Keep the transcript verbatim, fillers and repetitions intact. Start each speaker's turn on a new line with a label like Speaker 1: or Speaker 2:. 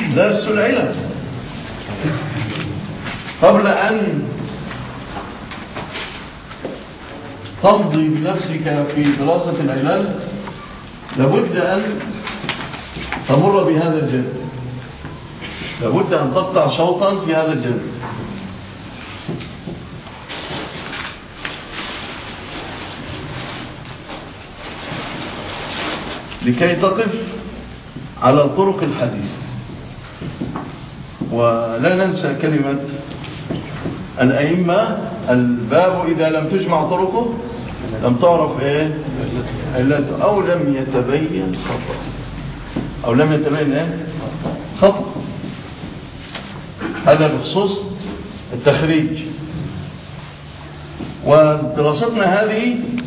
Speaker 1: درس العلم. قبل أن تمضي بنفسك في دراسة العلل لابد أن تمر بهذا الجانب، لابد أن تقطع شوطا في هذا الجانب. لكي تقف على طرق الحديث. ولا ننسى كلمة الأئمة: الباب إذا لم تجمع طرقه لم تعرف إيه علته، أو لم يتبين خطأ، أو لم يتبين إيه خطأ. هذا بخصوص التخريج. ودراستنا هذه